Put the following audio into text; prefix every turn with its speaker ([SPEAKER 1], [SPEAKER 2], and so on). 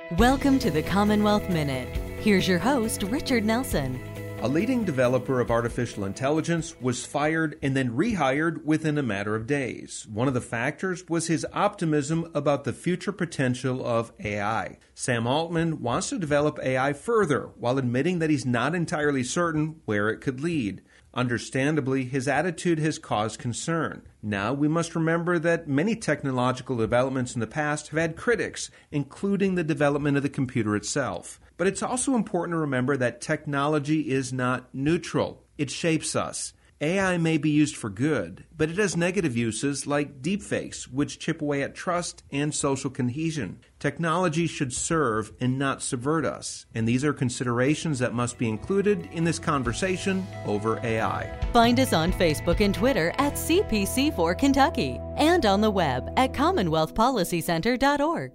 [SPEAKER 1] Welcome to the Commonwealth Minute. Here's your host, Richard Nelson.
[SPEAKER 2] A leading developer of artificial intelligence was fired and then rehired within a matter of days. One of the factors was his optimism about the future potential of AI. Sam Altman wants to develop AI further while admitting that he's not entirely certain where it could lead. Understandably, his attitude has caused concern. Now, we must remember that many technological developments in the past have had critics, including the development of the computer itself. But it's also important to remember that technology is not neutral. It shapes us. AI may be used for good, but it has negative uses like deepfakes, which chip away at trust and social cohesion. Technology should serve and not subvert us, and these are considerations that must be included in this conversation over AI.
[SPEAKER 1] Find us on Facebook and Twitter at CPC4Kentucky and on the web at CommonwealthPolicyCenter.org.